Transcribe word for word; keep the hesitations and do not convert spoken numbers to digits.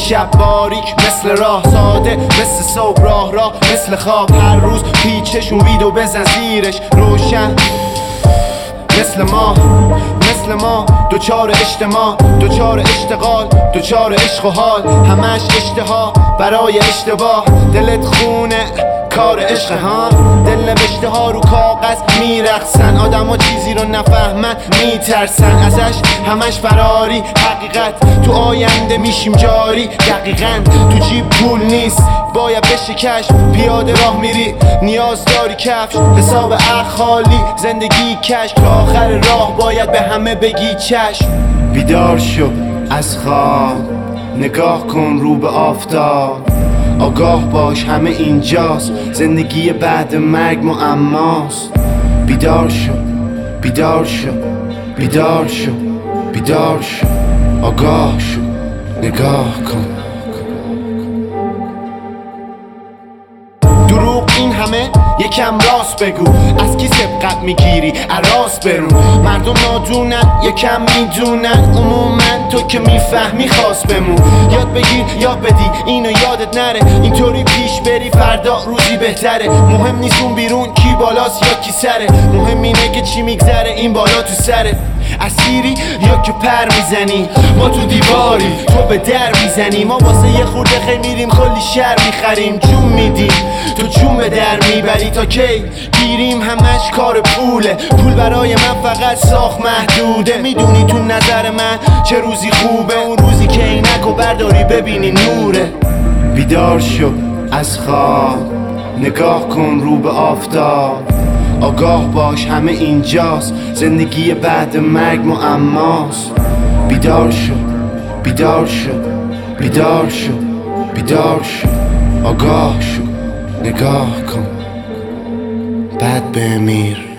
شب باریک مثل راه ساده، مثل صبح راه راه مثل خواب. هر روز پیچشون ویدو بزن زیرش روشن مثل ما، مثل ما دوچار اجتماع، دوچار اشتغال، دوچار عشق و حال. همش اشتها برای اشتباه، دلت خونه کار عشق ها. دل نوشته ها رو کاغذ میرقصن، آدم ها چیزی رو نفهمن میترسن ازش، همش فراری. حقیقت تو آینده میشیم جاری، دقیقاً تو جیب پول نیست باید بشه کشف. پیاده راه میری نیاز داری کفش، حساب عقل خالی زندگی کش. تا آخر راه باید به همه بگی چشم. بیدار شو از خواب، نگاه کن رو به آفتاب. آگاه باش همه اینجاست، زندگی بعد مرگ معماست. بیدار شو بیدار شو بیدار شو بیدار شو، آگاه شو نگاه کن. دروغ این همه یکم راست بگو، از کی سبقت میگیری عراس برون. مردم نادونن یکم میدونن، عموما تو که میفهمی خواست بمون. یاد بگیر یاد بدی اینو یادت نره، اینطوری پیش بری فردا روزی بهتره. مهم نیست اون بیرون کی بالاست یا کی سره، مهم اینه که چی میگذره این بالا تو سره. اسیری یا که پر میزنی، ما تو دیواری تو به در میزنی. ما واسه یه خورده خیلی میریم کلی شر میخریم، جون میدیم تو جون به در میبری. تا کی گیریم همش کار پوله، پول برای من فقط ساخت محدوده. میدونی تو نظر من چه روزی خوبه، اون روزی که عینکو برداری ببینی نوره. بیدار شو از خواب، نگاه کن رو به آفتاب. آگاه باش همه اینجاست، زندگی بعد مرگ معماست. بیدار شو بیدار شو بیدار شو بیدار شو، آگاه شو نگاه کن بعد بمیر.